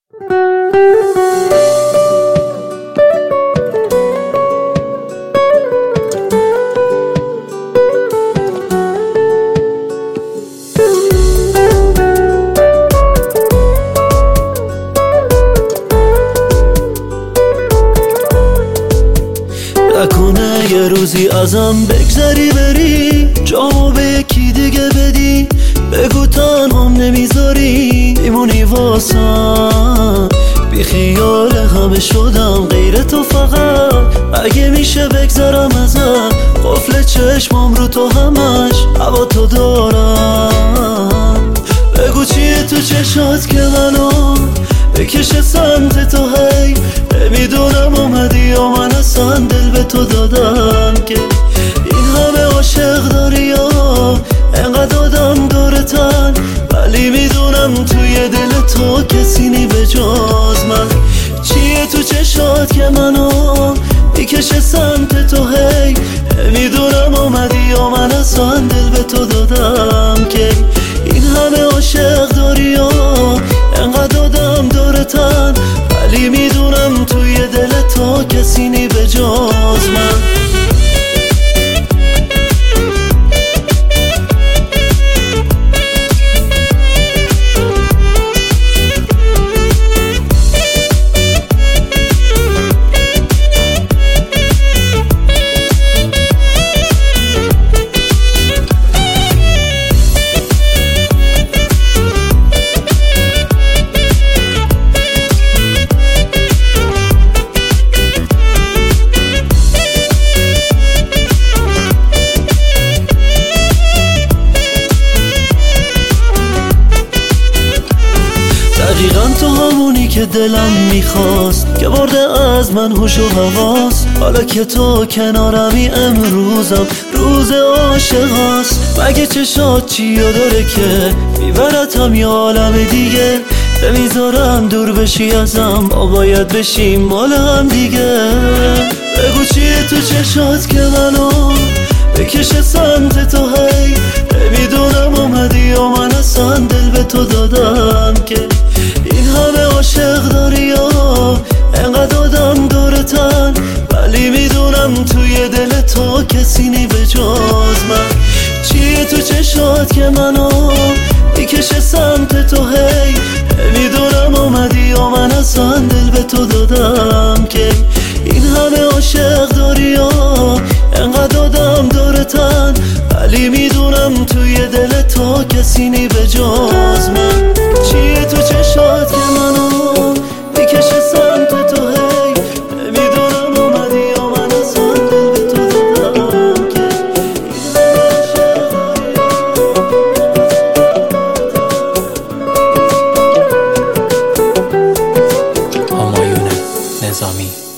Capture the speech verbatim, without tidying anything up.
نکنه یه روزی ازم بگذری بری، جامو به یکی دیگه بدی، بگو تنهام نمیذاری میمونی واسم، بی خیال همه شدم غیر تو فقط. اگه میشه بگذرم ازت، قفل چشمام رو تو همش هوا تو دارم. بگو چیه تو چشات که منو بکشه سمت تو، هی نمیدونم اومدی یا من اصلا دل به تو دادم که این همه عاشق داری یا انقدر آدم دورتن، ولی میدونم توی دل تو کسی نی به جز من. چیه تو چشات که منو میکشه سمت تو، هی نمیدونم اومدی یا من اصلا دل به تو دادم که این همه عاشق داری یا انقدر آدم دورتن، ولی میدونم توی دل تو کسی نی به جز من. دقیقا تو همونی که دلم میخواست، که برده از من هوش و حواس. حالا که تو کنارمی امروزم روز عاشق هست. مگه چشات چیا داره که میبرتم یه عالم دیگه، نمیذارم دور بشی ازم، ما باید بشیم مال هم دیگه. بگو چیه تو چشات که منو بکشه سمت تو، هی نمیدونم اومدی یا من اصلا دل به تو دادم که این همه عاشق داری یا انقدر آدم دورتن، ولی میدونم توی دل تو کسی نی به جز من. چیه تو چشات که منو میکشه سمت تو، هی نمیدونم اومدی یا من اصلا دل به تو دادم که این همه عاشق داری یا انقدر آدم دورتن، ولی میدونم توی دل تو کسی نی به جز من. چیه تو چشات که منو میکشه سمت تو، هی نمیدونم اومدی یا من اصلا دل به تو دادم که همایون نظامی.